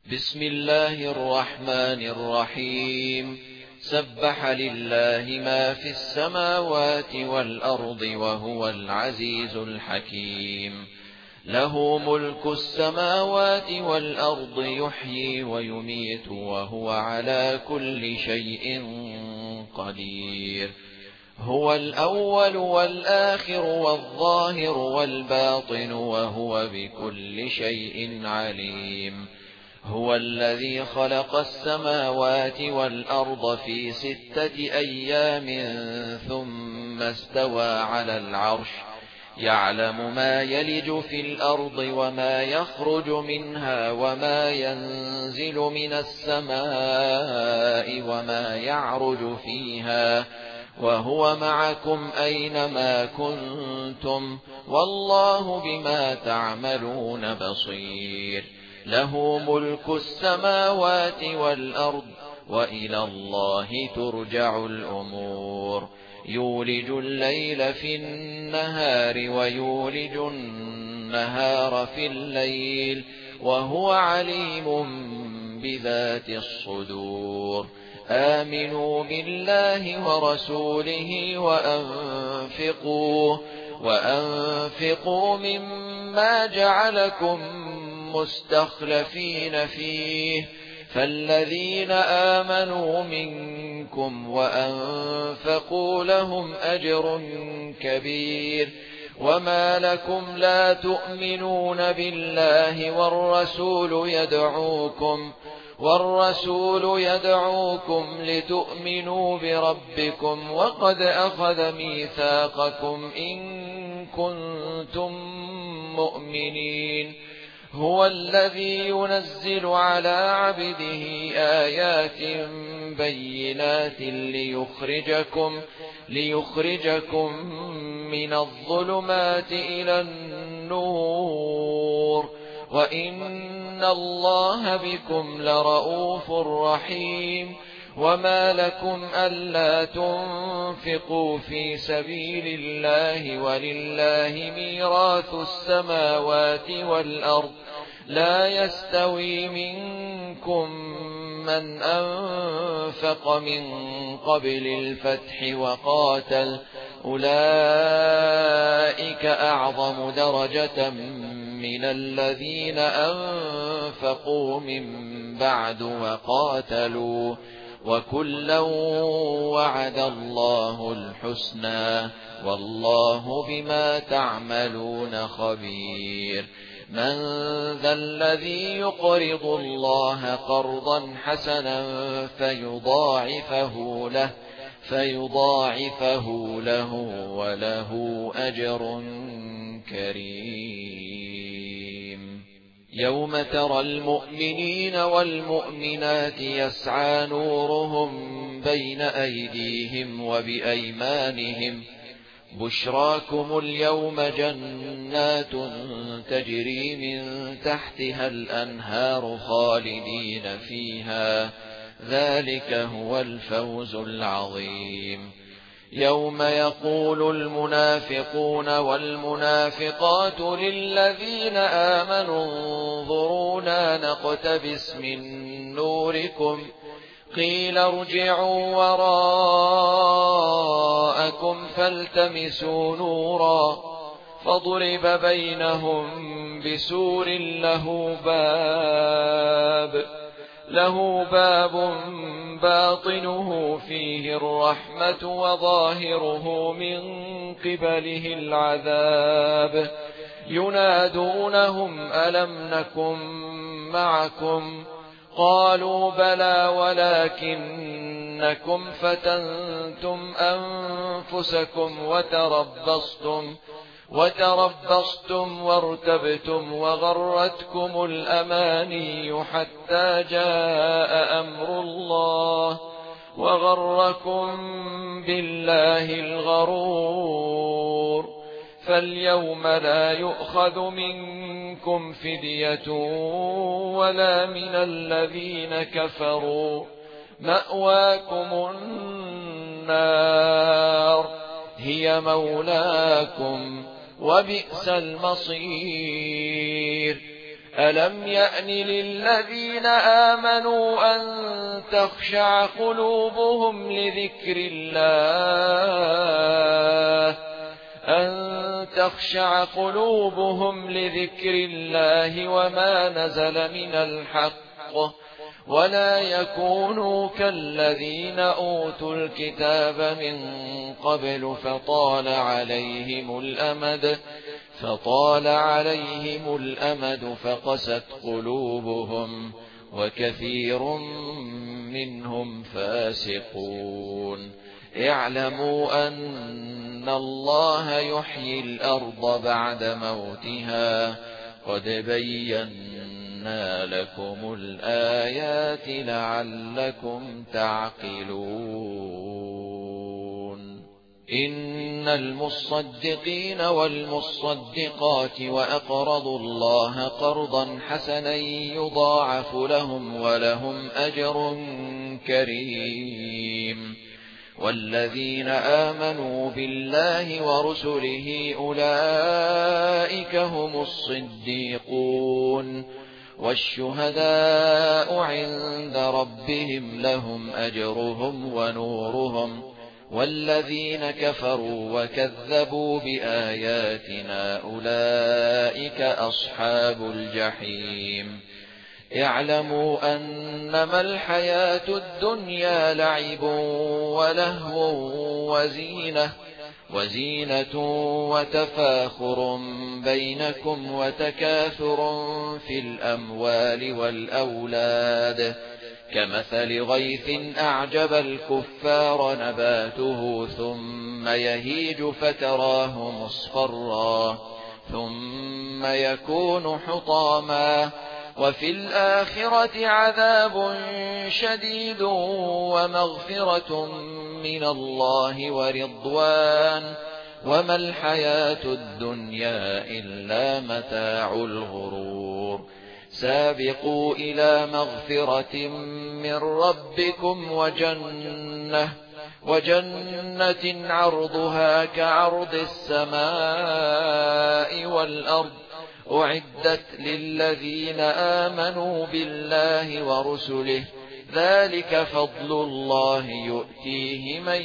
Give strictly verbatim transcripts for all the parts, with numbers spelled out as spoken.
بسم الله الرحمن الرحيم سبح لله ما في السماوات والأرض وهو العزيز الحكيم له ملك السماوات والأرض يحيي ويميت وهو على كل شيء قدير هو الأول والآخر والظاهر والباطن وهو بكل شيء عليم هو الذي خلق السماوات والأرض في ستة أيام ثم استوى على العرش يعلم ما يلج في الأرض وما يخرج منها وما ينزل من السماء وما يعرج فيها وهو معكم أينما كنتم والله بما تعملون بصير له ملك السماوات والأرض وإلى الله ترجع الأمور يولج الليل في النهار ويولج النهار في الليل وهو عليم بذات الصدور آمنوا بالله ورسوله وأنفقوا وأنفقوا مما جعلكم مستخلفين فيه فالذين آمنوا منكم وأنفقوا لهم أجر كبير وما لكم لا تؤمنون بالله والرسول يدعوكم والرسول يدعوكم لتؤمنوا بربكم وقد أخذ ميثاقكم إن كنتم مؤمنين هو الذي ينزل على عبده آيات بينات ليخرجكم ليخرجكم من الظلمات إلى النور وإن الله بكم لرؤوف رحيم وما لكم ألا تنفقوا في سبيل الله ولله ميراث السماوات والأرض لا يستوي منكم من أنفق من قبل الفتح وقاتل أولئك أعظم درجة من الذين أنفقوا من بعد وقاتلوا وكلا وعد الله الحسنى والله بما تعملون خبير من ذا الذي يقرض الله قرضا حسنا فيضاعفه له فيضاعفه له وله أجر كريم يوم ترى المؤمنين والمؤمنات يسعى نورهم بين أيديهم وبأيمانهم بشراكم اليوم جنات تجري من تحتها الأنهار خالدين فيها ذلك هو الفوز العظيم يوم يقول المنافقون والمنافقات للذين آمنوا انظرونا نقتبس من نوركم قيل ارجعوا وراءكم فالتمسوا نورا فضرب بينهم بسور له باب له باب باطنه فيه الرحمة وظاهره من قبله العذاب ينادونهم ألم نكن معكم قالوا بلى ولكنكم فتنتم أنفسكم وتربصتم وتربصتم وارتبتم وغرتكم الأماني حتى جاء أمر الله وغركم بالله الغرور فاليوم لا يؤخذ منكم فدية ولا من الذين كفروا مأواكم النار هي مولاكم وبئس المصير ألم يأن للذين آمنوا أن تخشع قلوبهم لذكر الله أن تخشع قلوبهم لذكر الله وما نزل من الحق ولا يكونوا كالذين أوتوا الكتاب من قبل فطال عليهم الأمد فطال عليهم الأمد فقست قلوبهم وكثير منهم فاسقون اعلموا أن الله يحيي الأرض بعد موتها قد بينا لكم الآيات لعلكم تعقلون إن المصدقين والمصدقات وأقرضوا الله قرضا حسنا يضاعف لهم ولهم أجر كريم والذين آمنوا بالله ورسله أولئك هم الصديقون والشهداء عند ربهم لهم أجرهم ونورهم والذين كفروا وكذبوا بآياتنا أولئك أصحاب الجحيم اعلموا أنما الحياة الدنيا لعب ولهو وزينة وزينة وتفاخر بينكم وتكاثر في الأموال والأولاد كمثل غيث أعجب الكفار نباته ثم يهيج فتراه مصفرا ثم يكون حطاما وفي الآخرة عذاب شديد ومغفرة من الله ورضوان وما الحياة الدنيا إلا متاع الغرور سابقوا إلى مغفرة من ربكم وجنة وجنة عرضها كعرض السماء والأرض أعدت للذين آمنوا بالله ورسله ذلك فضل الله يؤتيه من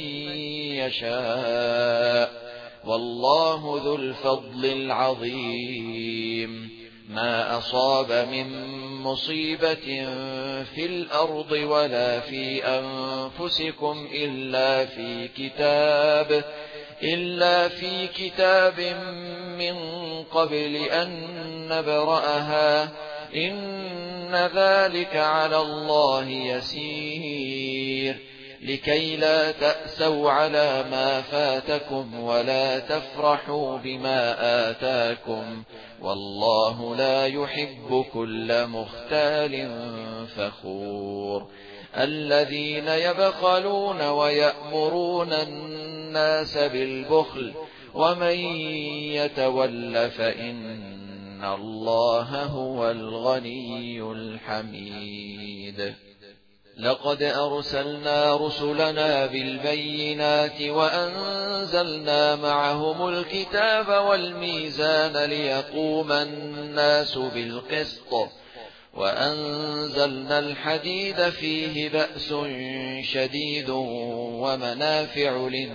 يشاء والله ذو الفضل العظيم ما أصاب من مصيبة في الأرض ولا في أنفسكم إلا في كتاب إلا في كتاب من قبل أن نبرأها إن ذلك على الله يسير لكي لا تأسوا على ما فاتكم ولا تفرحوا بما آتاكم والله لا يحب كل مختال فخور الذين يبخلون ويأمرون الناس بالبخل ومن يتول فإن الله هو الغني الحميد لقد أرسلنا رسلنا بالبينات وأنزلنا معهم الكتاب والميزان ليقوم الناس بالقسط وأنزلنا الحديد فيه بأس شديد ومنافع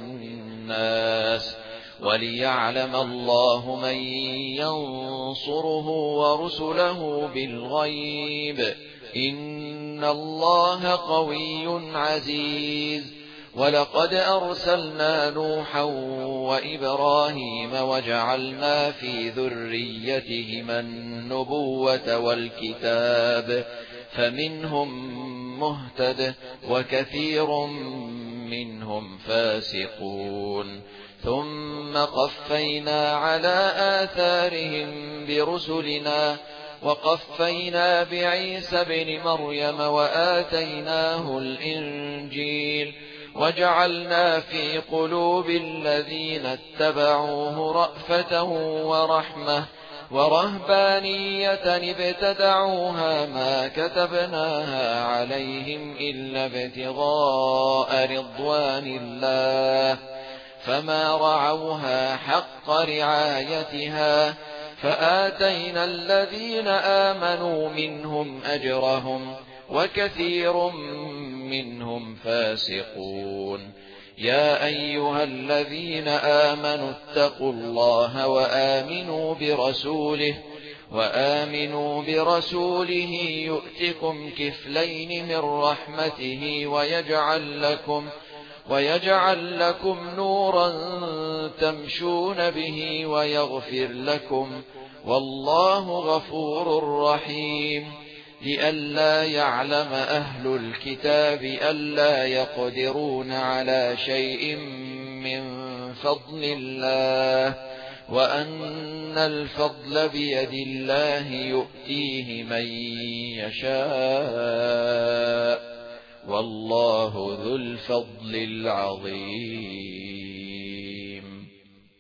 للناس وليعلم الله من ينصره ورسله بالغيب إن الله قوي عزيز ولقد أرسلنا نوحا وإبراهيم وجعلنا في ذريتهما النبوة والكتاب فمنهم مهتد وكثير منهم فاسقون ثم قفينا على آثارهم برسلنا وقفينا بعيسى بن مريم وآتيناه الإنجيل وجعلنا في قلوب الذين اتبعوه رأفة ورحمة ورهبانية ابتدعوها ما كتبناها عليهم إلا ابتغاء رضوان الله فما رعوها حق رعايتها فآتينا الذين آمنوا منهم أجرهم وكثير منهم فاسقون يا أيها الذين آمنوا اتقوا الله وآمنوا برسوله وآمنوا برسوله يؤتكم كفلين من رحمته ويجعل لكم ويجعل لكم نورا تمشون به ويغفر لكم والله غفور رحيم لئلا يعلم أهل الكتاب ألا يقدرون على شيء من فضل الله وأن الفضل بيد الله يؤتيه من يشاء والله ذو الفضل العظيم.